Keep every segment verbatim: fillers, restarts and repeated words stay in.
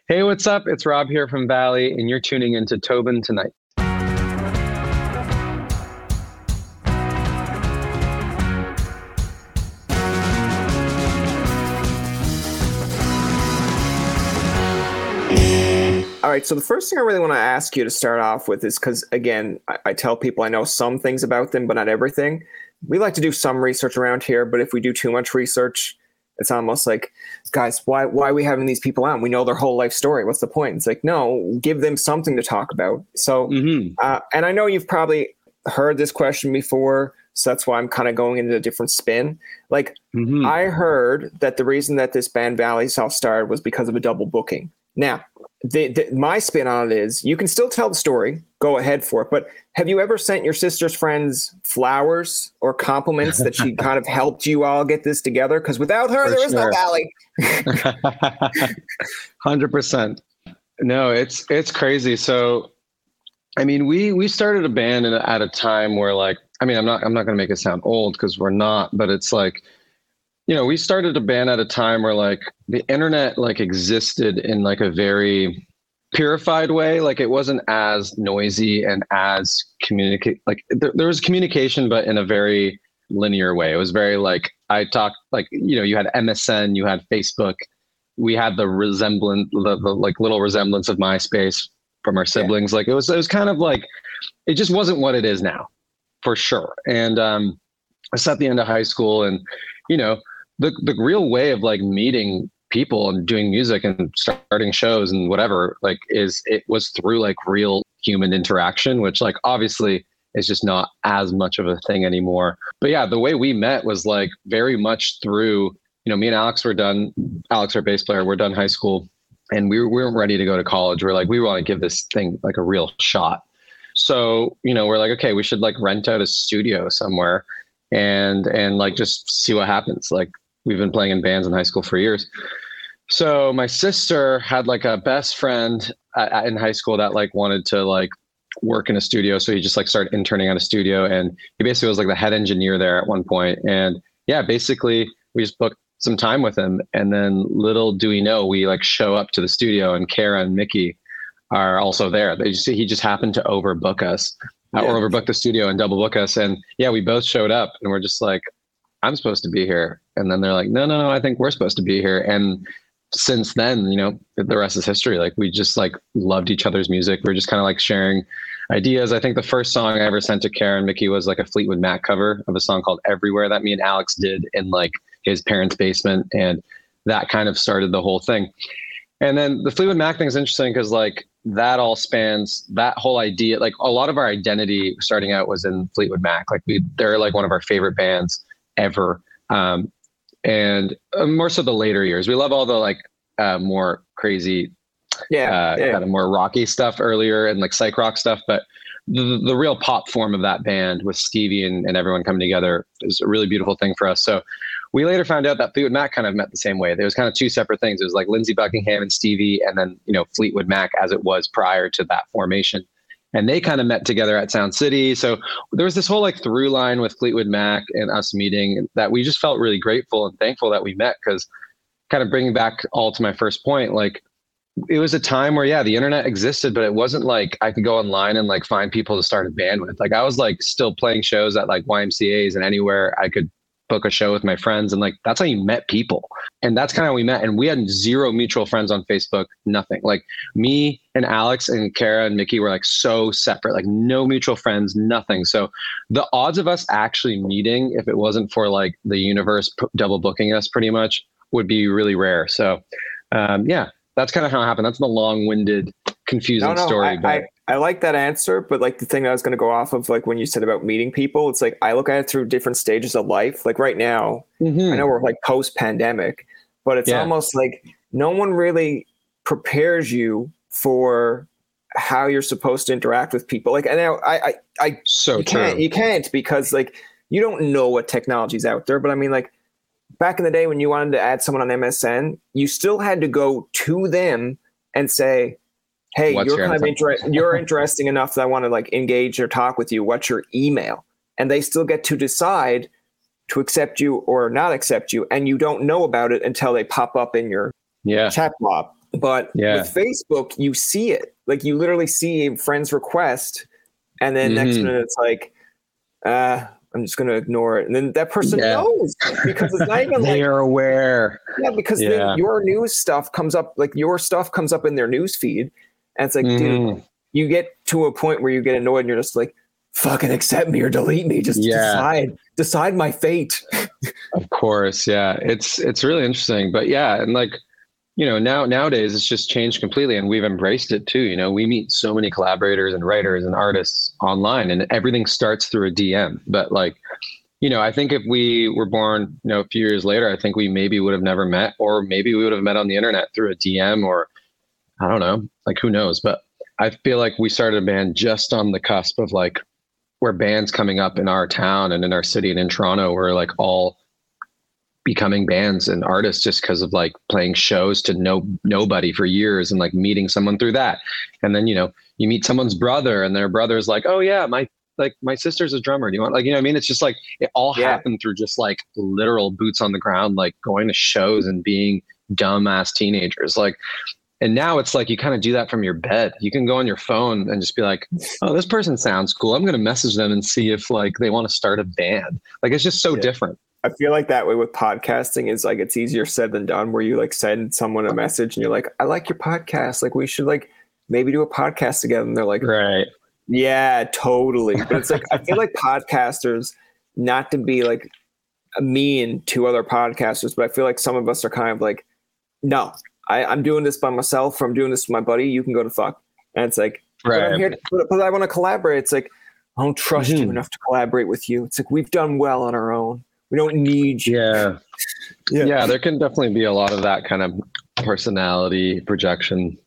Hey, what's up? It's Rob here from Valley, and you're tuning into Tobin Tonight. All right, so the first thing I really want to ask you to start off with is because, again, I, I tell people I know some things about them, but not everything. We like to do some research around here, but if we do too much research, it's almost like, guys, why why are we having these people on? We know their whole life story. What's the point? It's like, no, give them something to talk about. So, mm-hmm. uh, and I know you've probably heard this question before, so that's why I'm kind of going into a different spin. Like, mm-hmm. I heard that the reason that this band Valley South started was because of a double booking. Now, the, the, my spin on it is you can still tell the story, go ahead for it. But have you ever sent your sister's friends flowers or compliments that she kind of helped you all get this together? Because without her, for there sure. is no Valley. one hundred percent. No, it's it's crazy. So, I mean, we we started a band in, at a time where, like, I mean, I'm not I'm not going to make it sound old because we're not, but it's like, you know, we started a band at a time where, like, the internet, like, existed in, like, a very purified way. Like, it wasn't as noisy and as communicate, like, there, there was communication, but in a very linear way. It was very, like, I talked, like, you know, you had M S N, you had Facebook. We had the resemblance, the, the like, little resemblance of MySpace from our siblings. Yeah. Like, it was, it was kind of like, it just wasn't what it is now, for sure. And um, I was at the end of high school, and, you know, the the real way of, like, meeting people and doing music and starting shows and whatever, like, is it was through, like, real human interaction, which, like, obviously is just not as much of a thing anymore. But yeah, the way we met was, like, very much through, you know, me and Alex were done, Alex, our bass player, we're done high school, and we, we weren't ready to go to college. We're like, we want to give this thing, like, a real shot. So, you know, we're like, okay, we should, like, rent out a studio somewhere and, and like, just see what happens. Like, we've been playing in bands in high school for years. So my sister had, like, a best friend at, in high school that, like, wanted to, like, work in a studio. So he just, like, started interning at a studio, and he basically was, like, the head engineer there at one point. And yeah, basically we just booked some time with him. And then little do we know, we, like, show up to the studio, and Kara and Mickey are also there. They just, he just happened to overbook us yeah. or overbook the studio and double book us. And yeah, we both showed up, and we're just like, I'm supposed to be here. And then they're like, no, no, no, I think we're supposed to be here. And since then, you know, the rest is history. Like, we just, like, loved each other's music. We we're just kind of, like, sharing ideas. I think the first song I ever sent to Karen and Mickey was, like, a Fleetwood Mac cover of a song called Everywhere that me and Alex did in, like, his parents' basement. And that kind of started the whole thing. And then the Fleetwood Mac thing is interesting because, like, that all spans that whole idea. Like, a lot of our identity starting out was in Fleetwood Mac. Like, we, they're, like, one of our favorite bands ever. Um, and uh, more so the later years. We love all the, like, uh, more crazy, yeah, uh, yeah. kind of more rocky stuff earlier, and, like, psych rock stuff. But the, the real pop form of that band with Stevie and, and everyone coming together is a really beautiful thing for us. So we later found out that Fleetwood Mac kind of met the same way. There was kind of two separate things. It was, like, Lindsey Buckingham and Stevie, and then, you know, Fleetwood Mac as it was prior to that formation. And they kind of met together at Sound City. So there was this whole, like, through line with Fleetwood Mac and us meeting that we just felt really grateful and thankful that we met, because kind of bringing back all to my first point, like, it was a time where, yeah, the internet existed, but it wasn't like I could go online and, like, find people to start a band with. Like, I was, like, still playing shows at, like, Y M C As and anywhere I could book a show with my friends. And, like, that's how you met people. And that's kind of how we met. And we had zero mutual friends on Facebook, nothing. Like, me and Alex and Kara and Mickey were, like, so separate, like, no mutual friends, nothing. So the odds of us actually meeting, if it wasn't for, like, the universe p- double booking us pretty much, would be really rare. So um, yeah, that's kind of how it happened. That's the long-winded, confusing no, no, story. I, but I, I like that answer, but, like, the thing I was going to go off of, like, when you said about meeting people, it's like I look at it through different stages of life. Like, right now, mm-hmm. I know we're, like, post-pandemic, but it's yeah. almost like no one really prepares you for how you're supposed to interact with people. Like, and now I, I, I so you can't, true. you can't because, like, you don't know what technology's out there. But I mean, like, back in the day when you wanted to add someone on M S N, you still had to go to them and say, hey, What's you're kind of inter- you're interesting enough that I want to, like, engage or talk with you. What's your email? And they still get to decide to accept you or not accept you. And you don't know about it until they pop up in your yeah. chat box. But Yeah. with Facebook, you see it. Like you literally see a friend's request, and then next Mhm. minute it's like, uh, I'm just gonna ignore it. And then that person Yeah. knows because it's not even They like are aware. yeah, because Yeah. then your news stuff comes up, like your stuff comes up in their news feed, and it's like, dude, Mhm. you get to a point where you get annoyed, and you're just like, fucking accept me or delete me. Just Yeah. decide, decide my fate. Of course, yeah. It's it's really interesting, but yeah, and like, you know, now nowadays it's just changed completely, and we've embraced it too. You know, we meet so many collaborators and writers and artists online, and everything starts through a D M. But like, you know, I think if we were born, you know, a few years later, I think we maybe would have never met, or maybe we would have met on the internet through a D M, or I don't know, like who knows? But I feel like we started a band just on the cusp of like where bands coming up in our town and in our city and in Toronto were like all becoming bands and artists just because of like playing shows to no nobody for years and like meeting someone through that. And then, you know, you meet someone's brother and their brother's like, oh yeah, my like my sister's a drummer. Do you want like, you know what I mean? It's just like it all Yeah. happened through just like literal boots on the ground, like going to shows and being dumbass teenagers. Like, and now it's like you kind of do that from your bed. You can go on your phone and just be like, oh, this person sounds cool. I'm going to message them and see if like they want to start a band. Like it's just so Yeah. different. I feel like that way with podcasting is like it's easier said than done, where you like send someone a message and you're like, I like your podcast. Like we should like maybe do a podcast together. And they're like, Right. yeah, totally. But it's like I feel like podcasters, not to be like mean to other podcasters, but I feel like some of us are kind of like, no, I, I'm doing this by myself, or I'm doing this with my buddy. You can go to fuck. And it's like, Right. but I'm here to, but, but I want to collaborate. It's like, I don't trust Mhm. you enough to collaborate with you. It's like, we've done well on our own. We don't need you. Yeah. Yeah. yeah. There can definitely be a lot of that kind of personality projection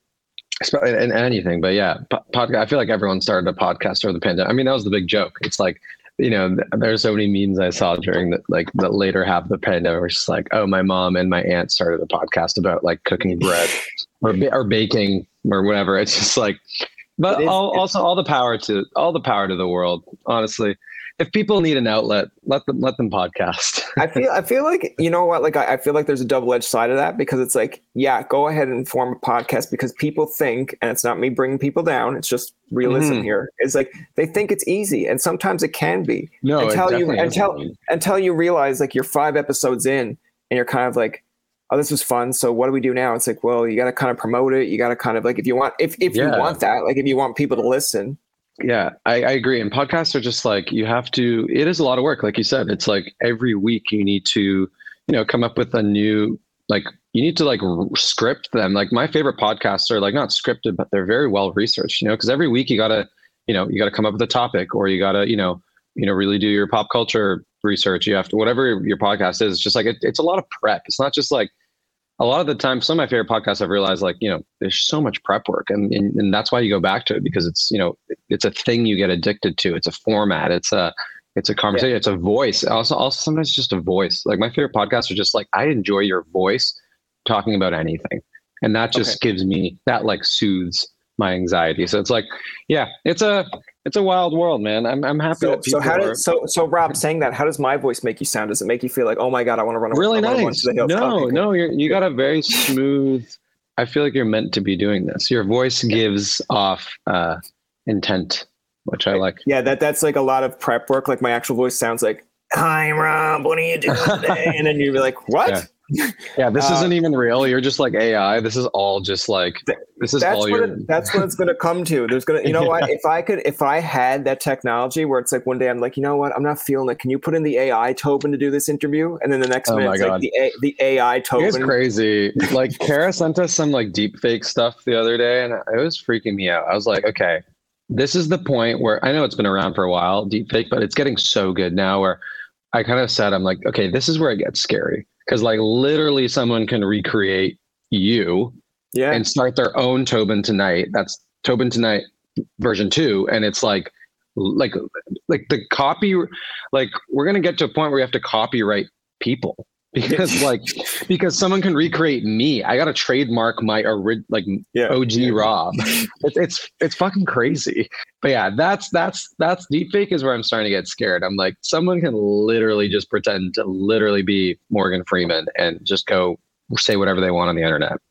in anything. But yeah, podcast. I feel like everyone started a podcast over the pandemic. I mean, that was the big joke. It's like, you know, there's so many memes I saw during the, like the later half of the pandemic. It's just like, oh, my mom and my aunt started a podcast about like cooking bread or, or baking or whatever. It's just like, but It is- all, also all the power to all the power to the world. Honestly, if people need an outlet, let them let them podcast. I feel I feel like, you know what, like I, I feel like there's a double-edged side of that, because it's like, yeah, go ahead and form a podcast, because people think, and it's not me bringing people down, it's just realism Mhm. here. It's like they think it's easy, and sometimes it can be. No, it until you definitely until isn't. until you realize like you're five episodes in and you're kind of like, oh, this was fun. So what do we do now? It's like, well, you got to kind of promote it. You got to kind of like, if you want, if if Yeah. you want that, like if you want people to listen. Yeah, I, I agree. And podcasts are just like, you have to, it is a lot of work. Like you said, it's like every week you need to, you know, come up with a new, like you need to like r- script them. Like my favorite podcasts are like not scripted, but they're very well researched, you know, because every week you got to, you know, you got to come up with a topic, or you got to, you know, you know, really do your pop culture research. You have to, whatever your podcast is, it's just like, it, it's a lot of prep. It's not just like, a lot of the time, some of my favorite podcasts, I've realized like, you know, there's so much prep work, and, and, and that's why you go back to it, because it's, you know, it's a thing you get addicted to. It's a format. It's a, it's a conversation. Yeah. It's a voice. Also, also sometimes it's just a voice. Like my favorite podcasts are just like, I enjoy your voice talking about anything. And that just okay. gives me, that like soothes my anxiety. So it's like, yeah, it's a, it's a wild world, man. I'm I'm happy. So, that people so how are, does so so Rob, saying that, how does my voice make you sound? Does it make you feel like, oh my god, I want to run away? Really run nice. No, okay. no, you're, you got a very smooth. I feel like you're meant to be doing this. Your voice gives off uh, intent, which I like. Yeah, that that's like a lot of prep work. Like my actual voice sounds like, "Hi, Rob, what are you doing today?" And then you'd be like, "What?" Yeah. Yeah, this uh, isn't even real. You're just like A I. This is all just like this is that's all what your. It, that's what it's going to come to. There's going to, you know what? If I could, if I had that technology where it's like one day I'm like, you know what? I'm not feeling it. Can you put in the A I Tobin to do this interview? And then the next oh minute, my it's God. like the A, the A I Tobin. It's crazy. Like Kara sent us some like deep fake stuff the other day, and it was freaking me out. I was like, okay, this is the point where I know it's been around for a while, deep fake, but it's getting so good now where I kind of said, I'm like, okay, this is where it gets scary. Because like literally someone can recreate you yeah. and start their own Tobin Tonight. That's Tobin Tonight version two. And it's like, like, like the copy, like we're going to get to a point where we have to copyright people because like, because someone can recreate me. I got to trademark my ori- like yeah. O G Rob. It's, it's, it's fucking crazy. But yeah, that's, that's, that's deepfake is where I'm starting to get scared. I'm like, someone can literally just pretend to literally be Morgan Freeman and just go say whatever they want on the internet.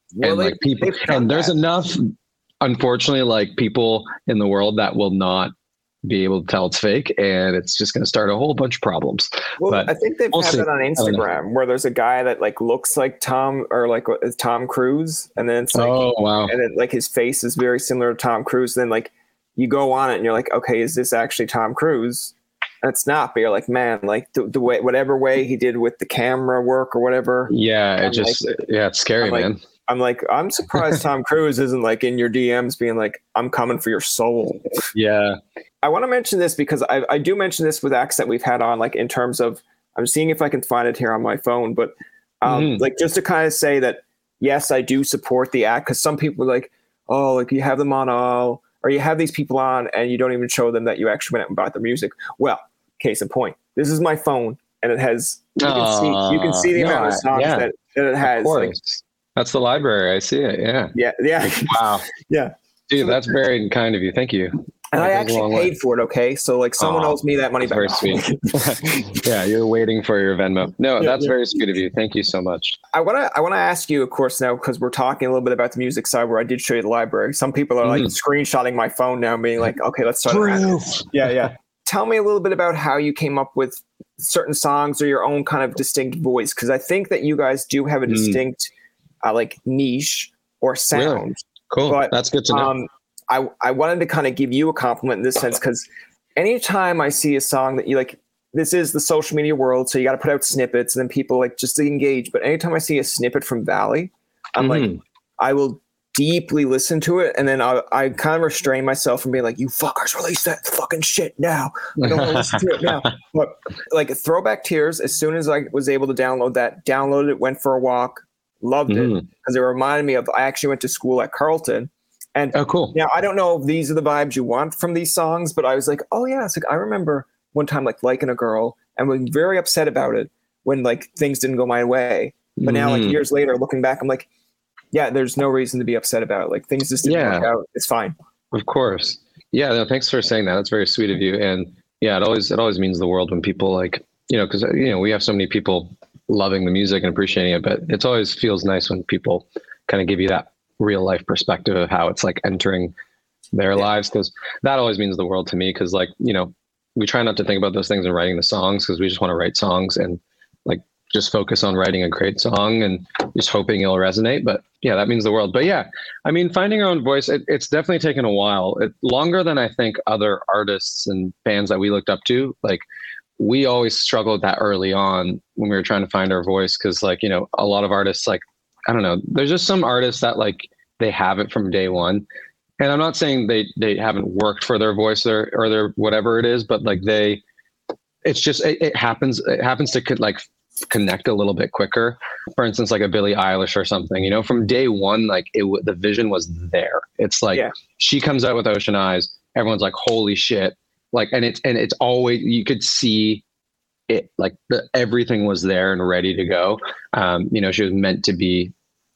Well, and they, like people, they've done and there's that. enough, unfortunately, like people in the world that will not be able to tell it's fake, and it's just going to start a whole bunch of problems. Well, But I think they've we'll had see. that on I don't know. Instagram where there's a guy that like looks like Tom or like what is Tom Cruise, and then it's like, Oh wow. and then like his face is very similar to Tom Cruise. Then like you go on it and you're like, okay, is this actually Tom Cruise? And it's not, but you're like, man, like the, the way, whatever way he did with the camera work or whatever. Yeah, it I'm just like- yeah, it's scary, I'm like- man. I'm like, I'm surprised Tom Cruise isn't like in your D Ms being like, I'm coming for your soul. Yeah. I want to mention this because I, I do mention this with acts that we've had on, like in terms of, I'm seeing if I can find it here on my phone, but um, Mhm. like just to kind of say that, yes, I do support the act, because some people are like, oh, like you have them on all, or you have these people on and you don't even show them that you actually went out and bought their music. Well, case in point, this is my phone and it has, you can see, you can see the Aw, amount of no, songs yeah, that, that it Of has. Like, course. That's the library. I see it. Yeah. yeah, yeah, Wow. yeah. Dude, that's very kind of you. Thank you. And I That goes a actually long paid way. for it. Okay, so like someone Aw, owes me that money back. Very sweet. Yeah, you're waiting for your Venmo. No, Yeah, that's yeah. very sweet of you. Thank you so much. I want to I want to ask you, of course, now because we're talking a little bit about the music side, where I did show you the library. Some people are like Mhm. screenshotting my phone now, being like, "Okay, let's start." an act." Yeah, yeah. Tell me a little bit about how you came up with certain songs or your own kind of distinct voice, because I think that you guys do have a Mm. distinct, uh, like niche or sound. Cool. But, That's good to know. Um, I I wanted to kind of give you a compliment in this sense, because anytime I see a song that you like, this is the social media world, so you got to put out snippets and then people like just to engage. But anytime I see a snippet from Valley, I'm like, Mhm. I will deeply listen to it, and then I I kind of restrain myself from being like, you fuckers, release that fucking shit now. I don't want to listen to it now. But like Throwback Tears, as soon as I was able to download that, downloaded it, went for a walk, loved it, Mhm. because it reminded me of, I actually went to school at Carleton. And Oh, cool. now I don't know if these are the vibes you want from these songs, but I was like, oh yeah, it's like I remember one time like liking a girl and was very upset about it when like things didn't go my way. But now like Mhm. years later, looking back, I'm like, yeah, there's no reason to be upset about it. Like things just didn't Yeah. work out. It's fine. Of course. Yeah. No, thanks for saying that. That's very sweet of you. And yeah, it always it always means the world when people like, you know, because you know we have so many people loving the music and appreciating it, but it always feels nice when people kind of give you that real life perspective of how it's like entering their Yeah. lives, because that always means the world to me. Because like, you know, we try not to think about those things in writing the songs, because we just want to write songs and like just focus on writing a great song and just hoping it'll resonate. But yeah, that means the world. But yeah, I mean, finding our own voice, it, it's definitely taken a while, it, longer than I think other artists and bands that we looked up to. Like we always struggled that early on when we were trying to find our voice. Cause like, you know, a lot of artists, like, I don't know, there's just some artists that like, they have it from day one. And I'm not saying they, they haven't worked for their voice or, or their, whatever it is, but like they, it's just, it, it happens, it happens to could like connect a little bit quicker. For instance, like a Billie Eilish or something, you know, from day one, like it, w- the vision was there. It's like, Yeah. she comes out with Ocean Eyes. Everyone's like, holy shit. Like, and it's, and it's always, you could see it, like the, everything was there and ready to go. Um, you know, she was meant to be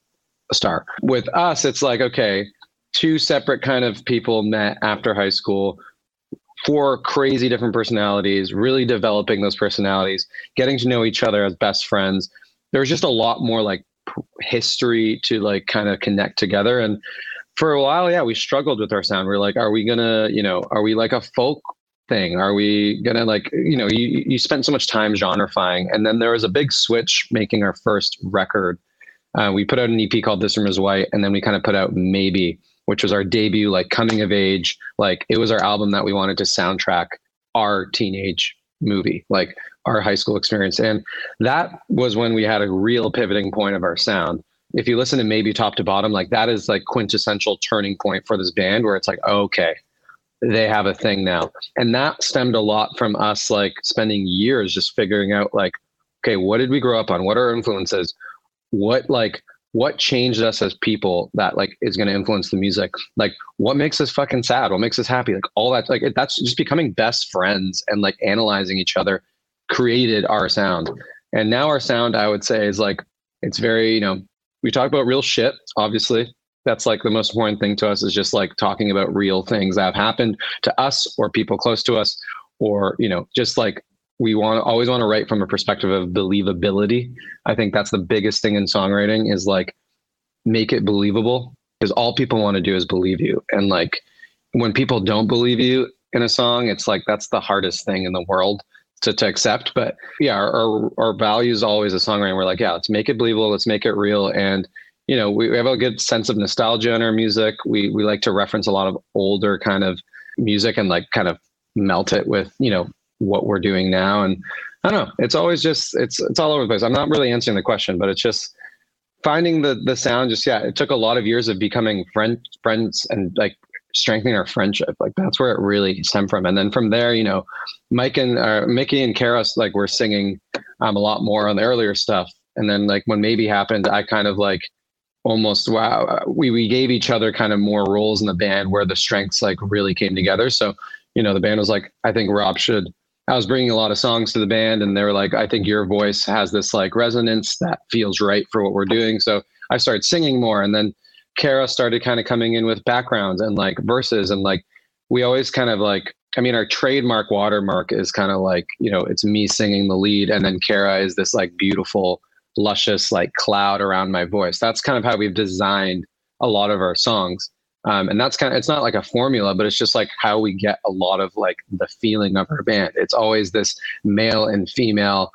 a star. With us, it's like, okay, two separate kind of people met after high school, four crazy different personalities, really developing those personalities, getting to know each other as best friends. There's just a lot more like p- history to like kind of connect together. And for a while, yeah, we struggled with our sound. We are like, are we gonna, you know, are we like a folk thing? Are we gonna like, you know, you, you spent so much time genrifying. And then there was a big switch making our first record. Uh, we put out an E P called This Room Is White, and then we kind of put out Maybe, which was our debut, like coming of age. Like it was our album that we wanted to soundtrack our teenage movie, like our high school experience. And that was when we had a real pivoting point of our sound. If you listen to Maybe top to bottom, like that is like quintessential turning point for this band, where it's like, oh, okay, they have a thing now. And that stemmed a lot from us like spending years just figuring out like, okay, what did we grow up on? What are our influences? What like what changed us as people that like is going to influence the music? Like what makes us fucking sad? What makes us happy? Like all that, like it, that's just becoming best friends and like analyzing each other created our sound. And now our sound, I would say, is like, it's very, you know, we talk about real shit, obviously. That's like the most important thing to us, is just like talking about real things that have happened to us or people close to us, or, you know, just like we want to always want to write from a perspective of believability. I think that's the biggest thing in songwriting, is like, make it believable, because all people want to do is believe you. And like, when people don't believe you in a song, it's like, that's the hardest thing in the world to, to accept. But yeah, our, our, our value is always a songwriter. We're like, yeah, let's make it believable. Let's make it real. And, you know, we, we have a good sense of nostalgia in our music. We, we like to reference a lot of older kind of music and like kind of melt it with, you know, what we're doing now. And I don't know, it's always just, it's, it's all over the place. I'm not really answering the question, but it's just finding the, the sound. Just, yeah, it took a lot of years of becoming friend, friends and like strengthening our friendship. Like that's where it really stemmed from. And then from there, you know, Mike and uh, Mickey and Karis, like were singing um, a lot more on the earlier stuff. And then like when Maybe happened, I kind of like almost, wow, we, we gave each other kind of more roles in the band where the strengths like really came together. So, you know, the band was like, I think Rob should, I was bringing a lot of songs to the band and they were like, I think your voice has this like resonance that feels right for what we're doing. So I started singing more, and then Kara started kind of coming in with backgrounds and like verses, and like we always kind of like, I mean, our trademark watermark is kind of like, you know, it's me singing the lead, and then Kara is this like beautiful, luscious like cloud around my voice. That's kind of how we've designed a lot of our songs. Um, and that's kind of, it's not like a formula, but it's just like how we get a lot of like the feeling of our band. It's always this male and female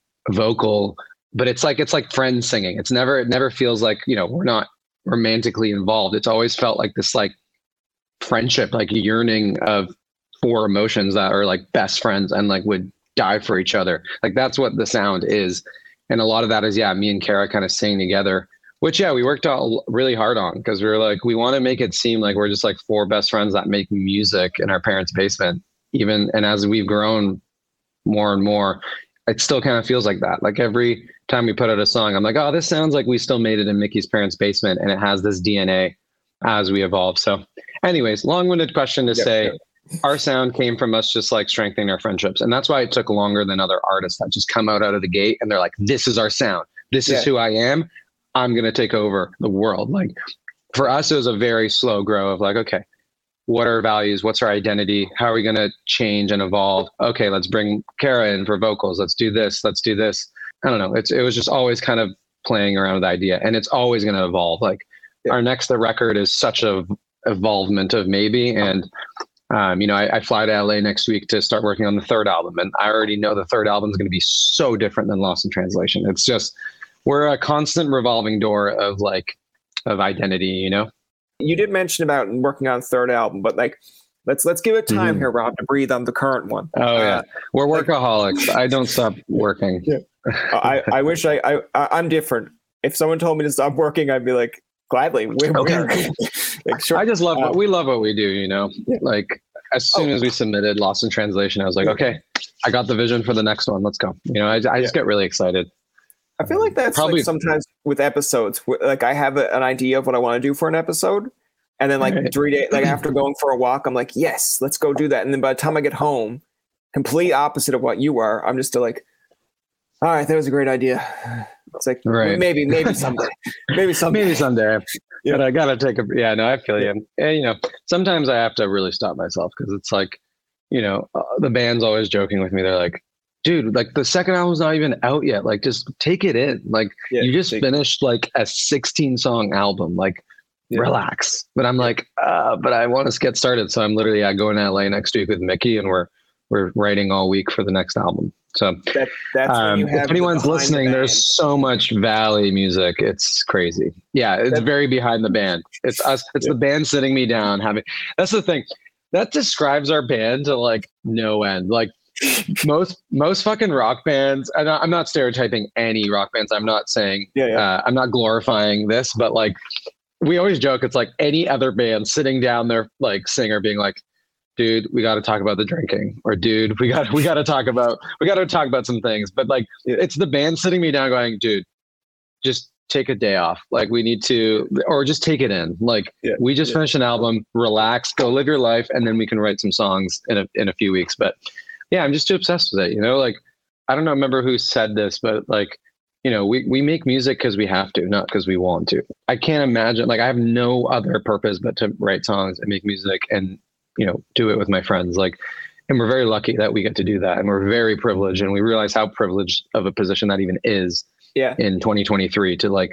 vocal, but it's like, it's like friends singing. It's never, it never feels like, you know, we're not romantically involved. It's always felt like this like friendship, like yearning of four emotions that are like best friends and like would die for each other. Like that's what the sound is. And a lot of that is, yeah, me and Kara kind of singing together, which, yeah, we worked out really hard on, because we were like, we want to make it seem like we're just like four best friends that make music in our parents' basement. Even, and as we've grown more and more, it still kind of feels like that. Like every time we put out a song, I'm like, oh, this sounds like we still made it in Mickey's parents' basement, and it has this D N A as we evolve. So anyways, long-winded question to yeah, say, yeah. Our sound came from us just like strengthening our friendships. And that's why it took longer than other artists that just come out out of the gate and they're like, this is our sound. This yeah. is who I am. I'm going to take over the world. Like for us, it was a very slow grow of like, okay, what are our values? What's our identity? How are we going to change and evolve? Okay, let's bring Kara in for vocals. Let's do this. Let's do this. I don't know. It's, it was just always kind of playing around with the idea, and it's always going to evolve. Like yeah. our next record is such a evolvement of Maybe. And, um, you know, I, I fly to L A next week to start working on the third album. And I already know the third album is going to be so different than Lost in Translation. It's just, we're a constant revolving door of like, of identity, you know? You did mention about working on third album, but like, let's, let's give it time mm-hmm. here, Rob, to breathe on the current one. Oh uh, yeah. We're like, workaholics. I don't stop working. Yeah. I, I wish I, I, I'm different. If someone told me to stop working, I'd be like, gladly. We're, okay. we're, like, sure. I just love, uh, we love what we do, you know? Yeah. Like as soon oh. as we submitted Lost in Translation, I was like, okay, I got the vision for the next one. Let's go. You know, I, I just yeah. get really excited. I feel like that's Probably, like sometimes with episodes, like I have a, an idea of what I want to do for an episode. And then like right. three days, like after going for a walk, I'm like, yes, let's go do that. And then by the time I get home, complete opposite of what you are, I'm just still like, all right, that was a great idea. It's like, right. maybe, maybe someday, maybe someday, maybe someday. Yeah. But I got to take a, yeah, no, I feel you. And, you know, sometimes I have to really stop myself, because it's like, you know, uh, the band's always joking with me. They're like, dude, like the second album's not even out yet. Like, just take it in. Like yeah, you just finished like a sixteen song album, like yeah. relax. But I'm like, uh, but I want to get started. So I'm literally uh, going to L A next week with Mickey, and we're, we're writing all week for the next album. So that, that's um, if anyone's listening, the there's so much Valley music. It's crazy. Yeah. It's that's, very behind the band. It's us. It's yeah. the band sitting me down having, that's the thing that describes our band to like no end. Like most, most fucking rock bands. And I'm not stereotyping any rock bands. I'm not saying, yeah, yeah. Uh, I'm not glorifying this, but like, we always joke. It's like any other band sitting down their like singer being like, dude, we got to talk about the drinking, or dude, we got, we got to talk about, we got to talk about some things. But like, it's the band sitting me down going, dude, just take a day off. Like we need to, or just take it in. Like yeah, we just yeah. finished an album, relax, go live your life. And then we can write some songs in a, in a few weeks. But yeah, I'm just too obsessed with it. You know, like, I don't know, remember who said this, but like, you know, we, we make music because we have to, not because we want to. I can't imagine, like, I have no other purpose but to write songs and make music and, you know, do it with my friends. Like, and we're very lucky that we get to do that. And we're very privileged, and we realize how privileged of a position that even is yeah. in twenty twenty-three to like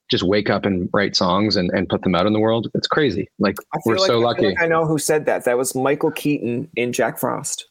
just wake up and write songs and, and put them out in the world. It's crazy. Like we're like, so I lucky. Like I know who said that. That was Michael Keaton in Jack Frost.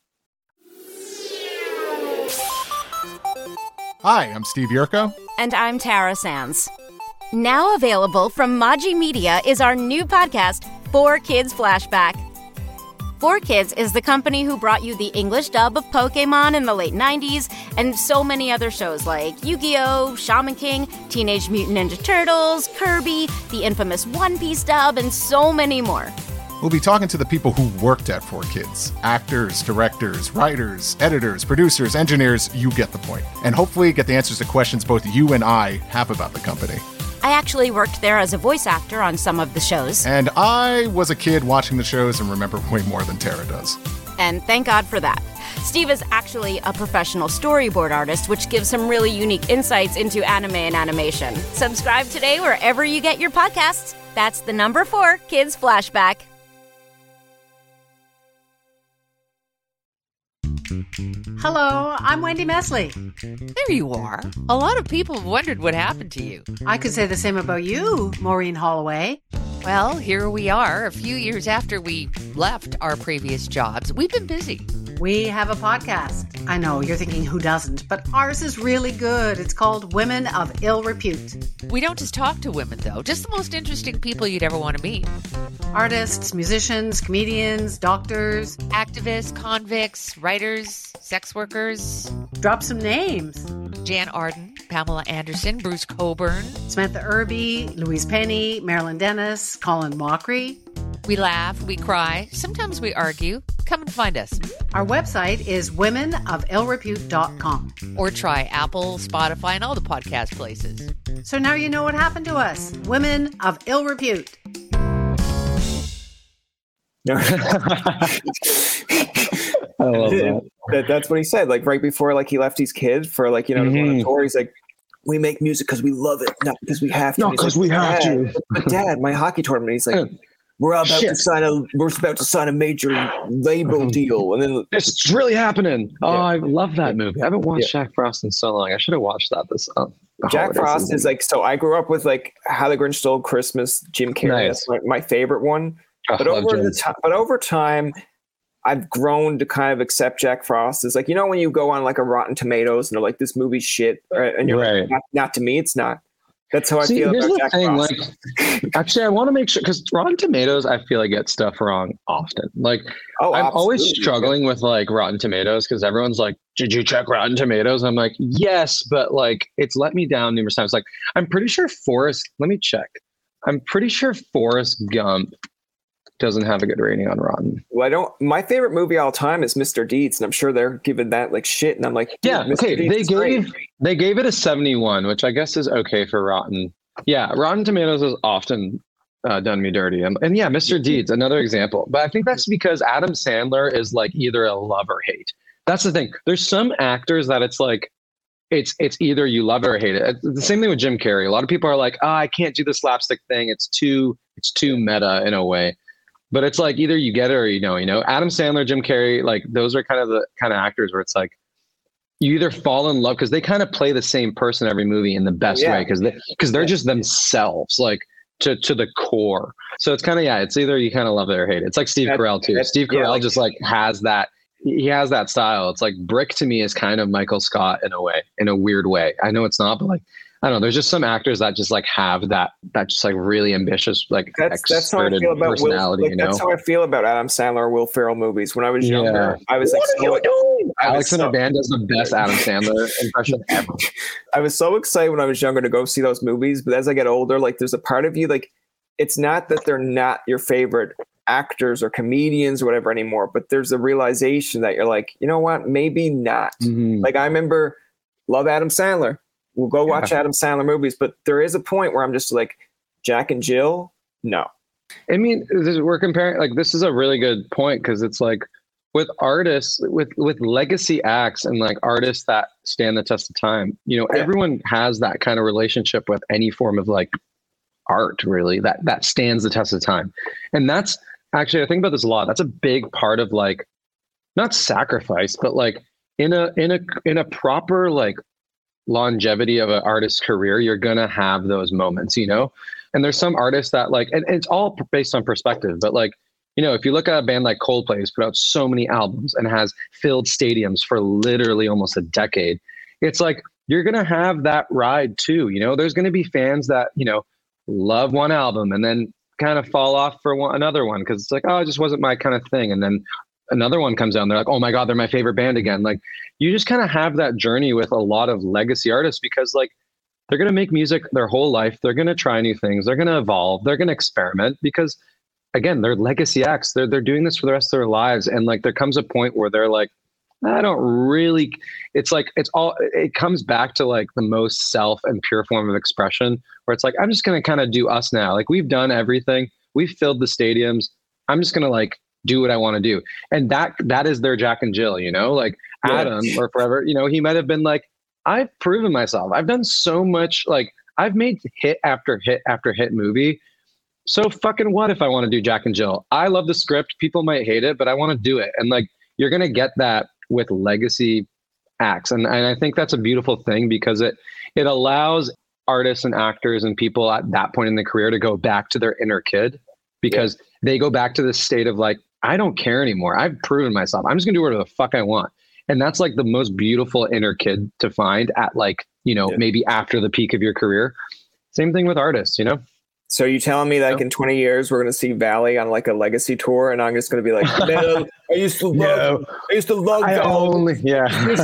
Hi, I'm Steve Yerko. And I'm Tara Sands. Now available from Maji Media is our new podcast, four Kids Flashback. four Kids is the company who brought you the English dub of Pokemon in the late nineties and so many other shows like Yu-Gi-Oh!, Shaman King, Teenage Mutant Ninja Turtles, Kirby, the infamous One Piece dub, and so many more. We'll be talking to the people who worked at four Kids. Actors, directors, writers, editors, producers, engineers, you get the point. And hopefully get the answers to questions both you and I have about the company. I actually worked there as a voice actor on some of the shows. And I was a kid watching the shows and remember way more than Tara does. And thank God for that. Steve is actually a professional storyboard artist, which gives some really unique insights into anime and animation. Subscribe today wherever you get your podcasts. That's the number four Kids Flashback. Hello, I'm Wendy Mesley. There you are. A lot of people have wondered what happened to you. I could say the same about you, Maureen Holloway. Well, here we are, a few years after we left our previous jobs. We've been busy. We have a podcast. I know, you're thinking who doesn't, but ours is really good. It's called Women of Ill Repute. We don't just talk to women, though, just the most interesting people you'd ever want to meet. Artists, musicians, comedians, doctors, activists, convicts, writers, sex workers. Drop some names. Jan Arden, Pamela Anderson, Bruce Coburn, Samantha Irby, Louise Penny, Marilyn Dennis, Colin Mockery. We laugh, we cry, sometimes we argue. Come and find us. Our website is women of ill repute dot com. Or try Apple, Spotify, and all the podcast places. So now you know what happened to us. Women of Ill Repute. I love that. that. That's what he said. Like right before, like he left his kid for like you know mm-hmm. on a tour. He's like, "We make music because we love it, not because we have to." Not because like, we have to. But Dad, my hockey tournament. He's like, "We're about Shit. to sign a. We're about to sign a major label deal." And then it's really happening. Oh, yeah. I love that movie. I haven't watched yeah. Jack Frost in so long. I should have watched that this. Uh, Jack Frost season. Is like so. I grew up with like How the Grinch Stole Christmas. Jim Carrey. Nice. That's my, my favorite one. Oh, but over the time, but over time, I've grown to kind of accept Jack Frost. It's like, you know, when you go on like a Rotten Tomatoes and they're like, this movie's shit, right? And you're right. like, not, not to me, it's not. That's how I See, feel about about Jack thing, Frost. Like, actually, I want to make sure, because Rotten Tomatoes, I feel like get stuff wrong often. Like, oh, I'm absolutely. always struggling with like Rotten Tomatoes because everyone's like, did you check Rotten Tomatoes? I'm like, yes, but like, it's let me down numerous times. Like, I'm pretty sure Forrest, let me check. I'm pretty sure Forrest Gump doesn't have a good rating on Rotten. Well, I don't. My favorite movie all time is Mister Deeds, and I'm sure they're giving that like shit. And I'm like, yeah, Mister okay. Deeds they gave great. they gave it a seventy-one, which I guess is okay for Rotten. Yeah, Rotten Tomatoes has often uh, done me dirty, and, and yeah, Mister Deeds, another example. But I think that's because Adam Sandler is like either a love or hate. That's the thing. There's some actors that it's like. It's it's either you love it or hate it. It's the same thing with Jim Carrey. A lot of people are like, oh, I can't do the slapstick thing. It's too it's too meta in a way. But it's like either you get it or you know, you know, Adam Sandler, Jim Carrey, like those are kind of the kind of actors where it's like you either fall in love because they kind of play the same person every movie in the best yeah. way because they because they're just themselves like to to the core. So it's kind of yeah, it's either you kind of love it or hate it. It's like Steve that's, Carell too. Steve Carell yeah, like, just like has that he has that style. It's like Brick to me is kind of Michael Scott in a way, in a weird way. I know it's not, but like I don't know. There's just some actors that just like have that, that just like really ambitious, like that's, that's how I feel about personality. Will, like, you know? That's how I feel about Adam Sandler or Will Ferrell movies. When I was yeah. younger, I was like, what so, are you doing? Alex so, in a Band does the best Adam Sandler impression ever. I was so excited when I was younger to go see those movies, but as I get older, like there's a part of you like it's not that they're not your favorite actors or comedians or whatever anymore, but there's a realization that you're like, you know what, maybe not. Mm-hmm. Like I remember, love Adam Sandler. We'll go watch yeah. Adam Sandler movies, but there is a point where I'm just like, Jack and Jill, no. I mean, this, we're comparing, like, this is a really good point because it's like with artists, with with legacy acts and like artists that stand the test of time, you know, yeah. everyone has that kind of relationship with any form of like art, really, that that stands the test of time. And that's actually, I think about this a lot. That's a big part of like, not sacrifice, but like in a in a in a proper like longevity of an artist's career, you're going to have those moments, you know? And there's some artists that like, and it's all based on perspective, but like, you know, if you look at a band like Coldplay, who's put out so many albums and has filled stadiums for literally almost a decade, it's like, you're going to have that ride too. You know, there's going to be fans that, you know, love one album and then kind of fall off for one, another one. Cause it's like, oh, it just wasn't my kind of thing. And then another one comes out and they're like, oh my God, they're my favorite band again. Like you just kind of have that journey with a lot of legacy artists because like they're going to make music their whole life. They're going to try new things. They're going to evolve. They're going to experiment because again, they're legacy acts. They're, they're doing this for the rest of their lives. And like, there comes a point where they're like, I don't really, it's like, it's all, it comes back to like the most self and pure form of expression where it's like, I'm just going to kind of do us now. Like we've done everything. We've filled the stadiums. I'm just going to like do what I want to do. And that, that is their Jack and Jill, you know, like Adam yeah. or Forever, you know, he might've been like, I've proven myself. I've done so much, like I've made hit after hit after hit movie. So fucking what if I want to do Jack and Jill? I love the script. People might hate it, but I want to do it. And like, you're going to get that with legacy acts. And, and I think that's a beautiful thing because it, it allows artists and actors and people at that point in the career to go back to their inner kid because yeah. they go back to this state of like, I don't care anymore. I've proven myself. I'm just gonna do whatever the fuck I want. And that's like the most beautiful inner kid to find at like, you know, yeah. maybe after the peak of your career. Same thing with artists, you know? So you telling me that like in twenty years we're going to see Valley on like a legacy tour, and I'm just going to be like, no, I used to love, no. I used to love. I only, yeah,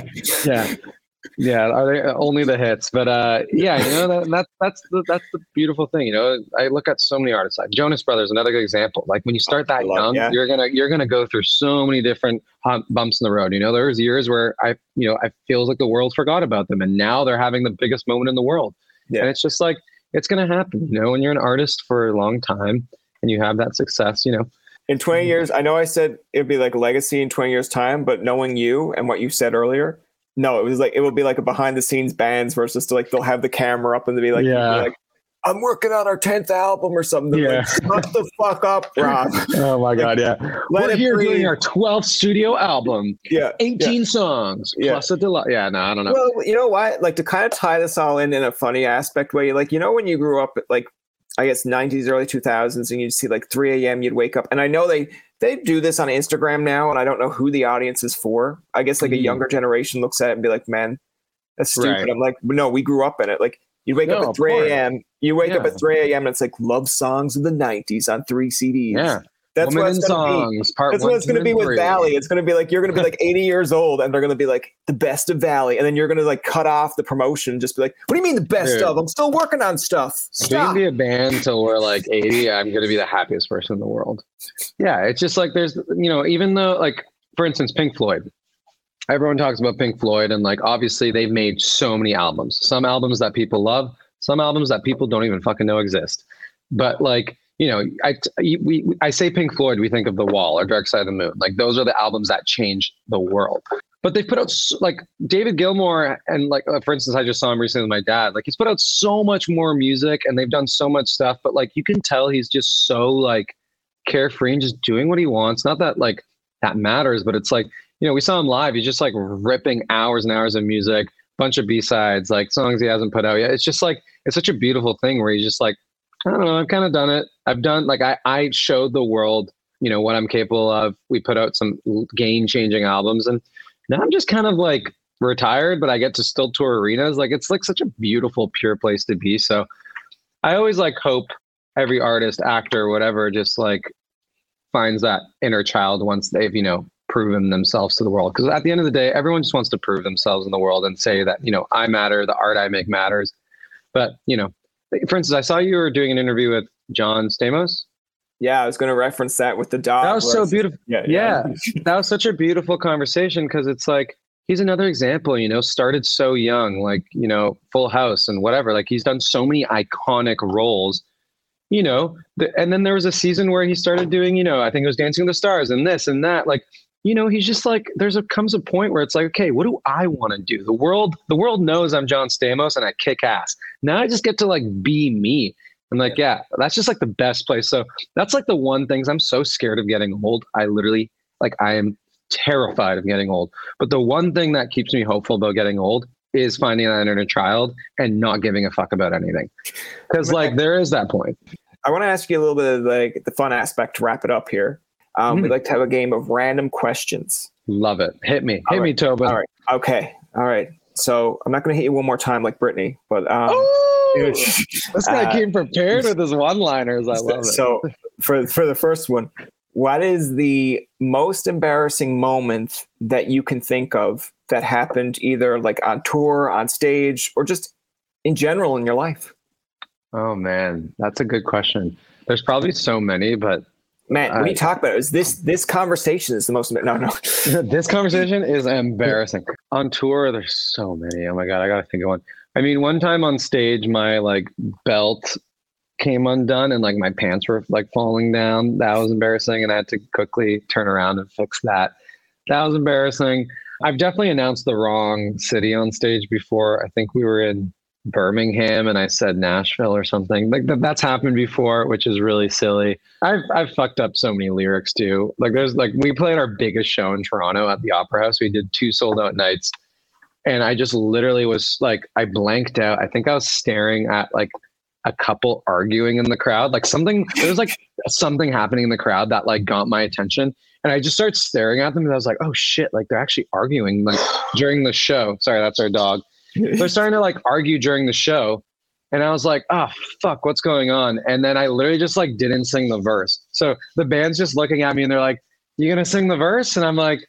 yeah, yeah. Are they only the hits? But uh, yeah, you know that, that that's the that's the beautiful thing. You know, I look at so many artists, like Jonas Brothers, another good example. Like when you start that love, young, yeah. you're gonna you're gonna go through so many different bumps in the road. You know, there was years where I, you know, I feels like the world forgot about them, and now they're having the biggest moment in the world. Yeah. And it's just like. It's going to happen, you know, when you're an artist for a long time and you have that success, you know. In twenty years, I know I said it'd be like a legacy in twenty years time, but knowing you and what you said earlier, no, it was like, it would be like a behind the scenes bands versus to like, they'll have the camera up and they'll be like, yeah. like I'm working on our tenth album or something. Yeah. Like, shut the fuck up, Rob. Oh my God. Yeah. Let We're it here breathe. doing our twelfth studio album. Yeah. eighteen yeah. songs yeah. plus a deluxe. Yeah. No, I don't know. Well, you know what? Like to kind of tie this all in in a funny aspect way, like, you know, when you grew up like, I guess nineties, early two thousands, and you'd see like three a.m. you'd wake up. And I know they, they do this on Instagram now, and I don't know who the audience is for. I guess like mm. a younger generation looks at it and be like, man, that's stupid. Right. I'm like, no, we grew up in it. Like, you wake no, up at three a.m. You wake yeah. up at three a.m. and it's like love songs of the nineties on three C Ds. Yeah. That's Woman what it's going to be. Part That's one, what it's going to be with three. Valley. It's going to be like, you're going to be like eighty years old and they're going to be like the best of Valley. And then you're going to like cut off the promotion. Just be like, what do you mean the best Dude. of? I'm still working on stuff. Stop. If we can be a band until we're like eighty, I'm going to be the happiest person in the world. Yeah. It's just like, there's, you know, even though like, for instance, Pink Floyd, everyone talks about Pink Floyd and like, obviously they've made so many albums, some albums that people love, some albums that people don't even fucking know exist. But like, you know, I, we, I say Pink Floyd, we think of The Wall or Dark Side of the Moon. Like those are the albums that changed the world. But they put out like David Gilmour and like, uh, for instance, I just saw him recently with my dad. Like he's put out so much more music and they've done so much stuff. But like you can tell he's just so like carefree and just doing what he wants. Not that like that matters, but it's like, you know, we saw him live. He's just like ripping hours and hours of music, bunch of B-sides, like songs he hasn't put out yet. It's just like, it's such a beautiful thing where he's just like, I don't know, I've kind of done it. I've done like, I, I showed the world, you know, what I'm capable of. We put out some game changing albums and now I'm just kind of like retired, but I get to still tour arenas. Like, it's like such a beautiful, pure place to be. So I always like hope every artist, actor, whatever, just like finds that inner child once they've, you know, proven themselves to the world. Because at the end of the day, everyone just wants to prove themselves in the world and say that, you know, I matter, the art I make matters. But, you know, for instance, I saw you were doing an interview with John Stamos. Yeah, I was going to reference that with the dog. That was so beautiful. Yeah, yeah. yeah. That was such a beautiful conversation because it's like, he's another example, you know, started so young, like, you know, Full House and whatever. Like he's done so many iconic roles, you know, the, and then there was a season where he started doing, you know, I think it was Dancing with the Stars and this and that. Like, you know, he's just like, there's a comes a point where it's like, okay, what do I want to do? The world, the world knows I'm John Stamos and I kick ass. Now I just get to like be me. I'm like, yeah, that's just like the best place. So that's like the one thing. I'm so scared of getting old. I literally, like, I am terrified of getting old. But the one thing that keeps me hopeful about getting old is finding that inner child and not giving a fuck about anything. Because like there is that point. I want to ask you a little bit of like the fun aspect to wrap it up here. Um, mm. We'd like to have a game of random questions. Love it. Hit me. All hit right. me, Tobin. All right. Okay. All right. So I'm not going to hit you one more time like Brittany, but um, oh, this guy uh, came prepared with his one-liners. I love it. So for for the first one, what is the most embarrassing moment that you can think of that happened either like on tour, on stage, or just in general in your life? Oh man, that's a good question. There's probably so many, but man, when I, you talk about it, is this this conversation is the most no no. This conversation is embarrassing. On tour, there's so many. Oh my god, I gotta think of one. I mean, one time on stage, my like belt came undone and like my pants were like falling down. That was embarrassing, and I had to quickly turn around and fix that. That was embarrassing. I've definitely announced the wrong city on stage before. I think we were in Birmingham and I said Nashville or something. Like that, that's happened before, which is really silly. I've I've fucked up so many lyrics too. Like there's like we played our biggest show in Toronto at the Opera House. We did two sold out nights, and I just literally was like I blanked out. I think I was staring at like a couple arguing in the crowd. Like something there was like something happening in the crowd that like got my attention, and I just started staring at them and I was like, oh shit! Like they're actually arguing like during the show. Sorry, that's our dog. They're starting to like argue during the show. And I was like, oh, fuck, what's going on? And then I literally just like didn't sing the verse. So the band's just looking at me and they're like, you going to sing the verse? And I'm like,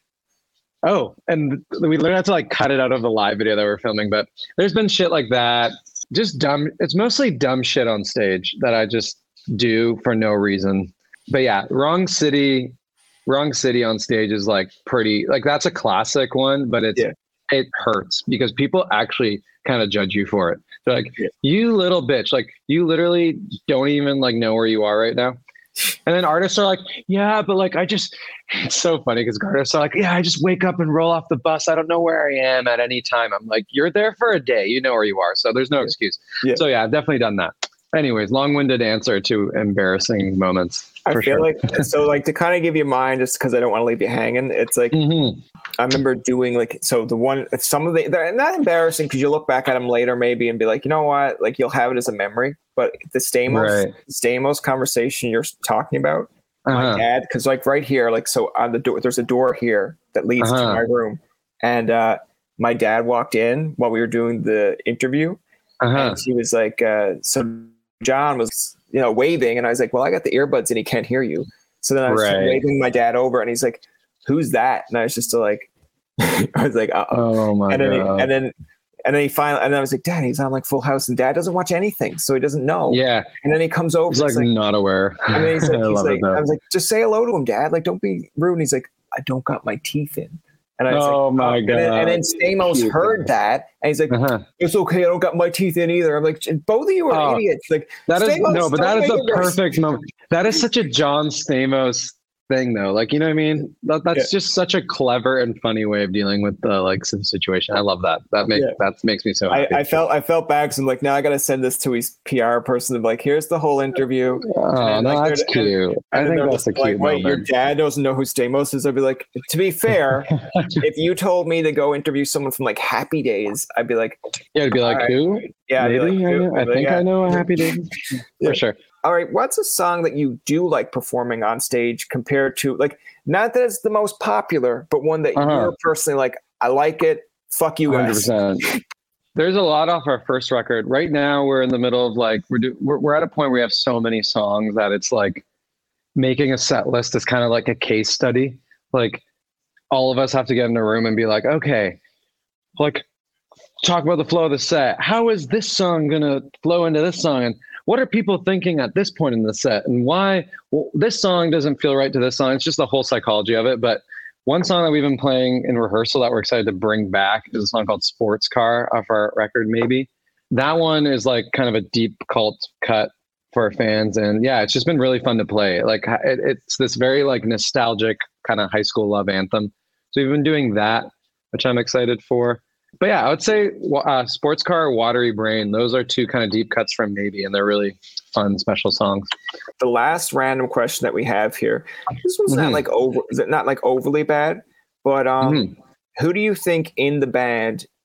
oh, and we literally had to like cut it out of the live video that we're filming. But there's been shit like that. Just dumb. It's mostly dumb shit on stage that I just do for no reason. But yeah, wrong city, wrong city on stage is like pretty, like that's a classic one, but it's, yeah. It hurts because people actually kind of judge you for it. They're like, you little bitch, like you literally don't even like know where you are right now. And then artists are like, yeah, but like, I just, it's so funny because artists are like, yeah, I just wake up and roll off the bus. I don't know where I am at any time. I'm like, you're there for a day. You know where you are. So there's no excuse. Yeah. So yeah, I've definitely done that. Anyways, long-winded answer to embarrassing moments. I feel sure. like, so like to kind of give you mine, just because I don't want to leave you hanging. It's like, mm-hmm. I remember doing like, so the one, some of the, they're not embarrassing because you look back at them later maybe and be like, you know what, like you'll have it as a memory. But the Stamos, right. Stamos conversation you're talking about, uh-huh. my dad, because like right here, like, so on the door, there's a door here that leads uh-huh. to my room. And uh, my dad walked in while we were doing the interview. Uh-huh. And he was like, uh, so John was, you know, waving, and I was like, well, I got the earbuds and he can't hear you. So then I was right. waving my dad over and he's like, who's that? And I was just like, I was like, uh-oh. Oh my and then God. He, and then, and then he finally, and then I was like, Dad, he's on like Full House, and Dad doesn't watch anything, so he doesn't know. Yeah. And then he comes over. He's like, like not aware. And then he's like, he's like I was like, just say hello to him, Dad. Like, don't be rude. And he's like, I don't got my teeth in. And I was oh like, my oh. God. And then, and then Stamos heard that, and he's like, uh-huh. it's okay, I don't got my teeth in either. I'm like, both of you are oh, idiots. Like that is Stamos, no, but that is a perfect worse. moment. That is such a John Stamos thing though. Like, you know what I mean? That, that's yeah. just such a clever and funny way of dealing with the like situation. I love that. That makes yeah. that makes me so happy. I, I felt I felt bad because I'm like, now I gotta send this to his P R person. I'm like, here's the whole interview. Oh, and no, like, that's cute. And, and I think that's a cute like, moment. Wait, your dad doesn't know who Stamos is? I'd be like, to be fair, if you told me to go interview someone from like Happy Days, I'd be like, yeah, it'd be like, right. who? Yeah, maybe. Like, I, who? I think yeah. I know a Happy Days yeah. for sure. All right, what's a song that you do like performing on stage compared to, like, not that it's the most popular, but one that uh-huh. you're personally like, I like it, fuck you guys. one hundred percent. There's a lot off our first record. Right now, we're in the middle of like, we're, do, we're, we're at a point where we have so many songs that it's like making a set list is kind of like a case study. Like all of us have to get in a room and be like, okay, like talk about the flow of the set. How is this song going to flow into this song? And what are people thinking at this point in the set, and why well, this song doesn't feel right to this song? It's just the whole psychology of it. But one song that we've been playing in rehearsal that we're excited to bring back is a song called Sports Car off our record, Maybe. That one is like kind of a deep cult cut for our fans. And yeah, it's just been really fun to play. Like it, it's this very like nostalgic kind of high school love anthem. So we've been doing that, which I'm excited for. But yeah, I would say uh, Sports Car, Watery Brain. Those are two kind of deep cuts from Maybe, and they're really fun, special songs. The last random question that we have here. This one's mm-hmm. not like over, is it not like overly bad? But um, mm-hmm. who do you think in the band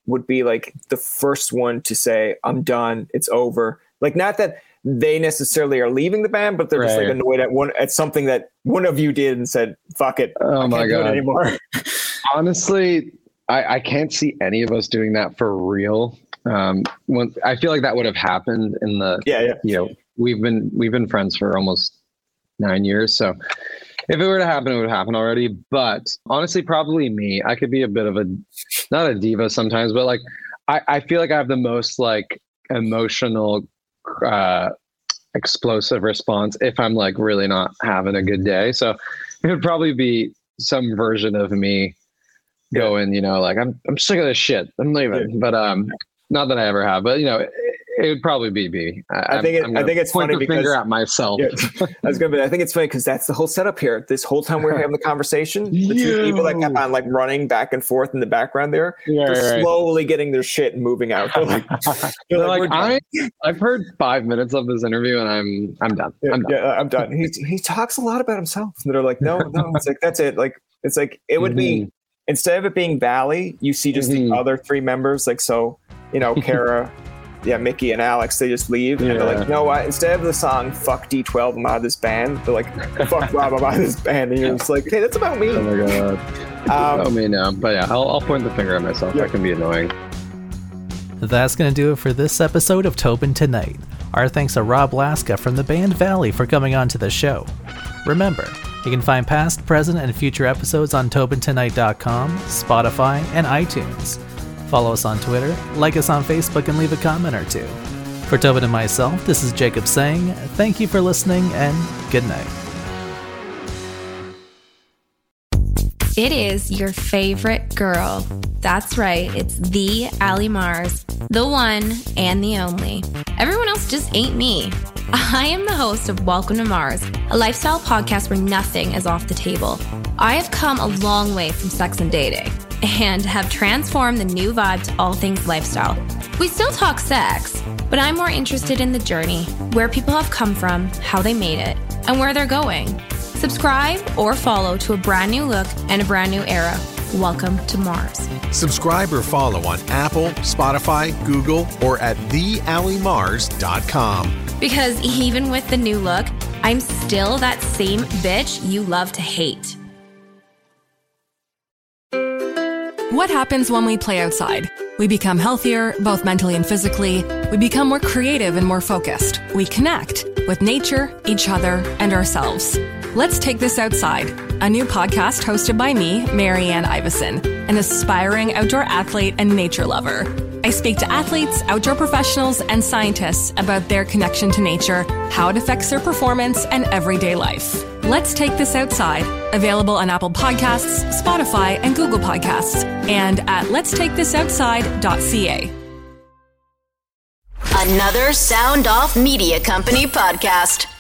would be like the first one to say, I'm done, it's over. Like, not that they necessarily are leaving the band, but they're right. just like annoyed at one at something that one of you did and said, fuck it. Oh I my can't God. do it anymore. Honestly, I, I can't see any of us doing that for real. Um, when, I feel like that would have happened in the, yeah, yeah. you know, we've been, we've been friends for almost nine years. So if it were to happen, it would happen already. But honestly, probably me. I could be a bit of a, not a diva sometimes, but like, I, I feel like I have the most like emotional, uh, explosive response if I'm like really not having a good day. So it would probably be some version of me yeah. going, you know, like I'm, I'm sick of this shit. I'm leaving. Yeah. But, um, not that I ever have, but you know, it, it would probably be me. I, I think it, I think it's point funny the because finger at myself. Yeah, I was gonna be, I think it's funny because that's the whole setup here. This whole time we were having the conversation, the two people that kept on like running back and forth in the background there, yeah, they're right. slowly getting their shit and moving out. They're like, they're they're like, like I, I've heard five minutes of this interview and I'm, I'm done. Yeah, I'm done. Yeah, I'm done. He he talks a lot about himself. And they're like, no, no. It's like that's it. Like it's like it would mm-hmm. be instead of it being Valley, you see just mm-hmm. the other three members. Like so, you know, Kara. Yeah, Mickey and Alex, they just leave. Yeah. And they're like, you know what? Instead of the song, fuck D twelve, I'm out of this band. They're like, fuck Rob, I'm out of this band. And you're just like, hey, that's about me. Oh my God. Um, about me now. But yeah, I'll, I'll point the finger at myself. Yeah. I can be annoying. That's going to do it for this episode of Tobin Tonight. Our thanks to Rob Laska from the band Valley for coming on to the show. Remember, you can find past, present, and future episodes on Tobin Tonight dot com, Spotify, and iTunes. Follow us on Twitter, like us on Facebook, and leave a comment or two. For Tobin and myself, this is Jacob saying thank you for listening and good night. It is your favorite girl. That's right, it's the Allie Mars, the one and the only. Everyone else just ain't me. I am the host of Welcome to Mars, a lifestyle podcast where nothing is off the table. I have come a long way from sex and dating and have transformed the new vibe to all things lifestyle. We still talk sex, but I'm more interested in the journey, where people have come from, how they made it, and where they're going. Subscribe or follow to a brand new look and a brand new era. Welcome to Mars. Subscribe or follow on Apple, Spotify, Google, or at the allie mars dot com. Because even with the new look, I'm still that same bitch you love to hate. What happens when we play outside? We become healthier, both mentally and physically. We become more creative and more focused. We connect with nature, each other, and ourselves. Let's Take This Outside, a new podcast hosted by me, Marianne Iveson, an aspiring outdoor athlete and nature lover. I speak to athletes, outdoor professionals, and scientists about their connection to nature, how it affects their performance, and everyday life. Let's Take This Outside, available on Apple Podcasts, Spotify, and Google Podcasts, and at lets take this outside dot c a. Another Sound Off Media Company podcast.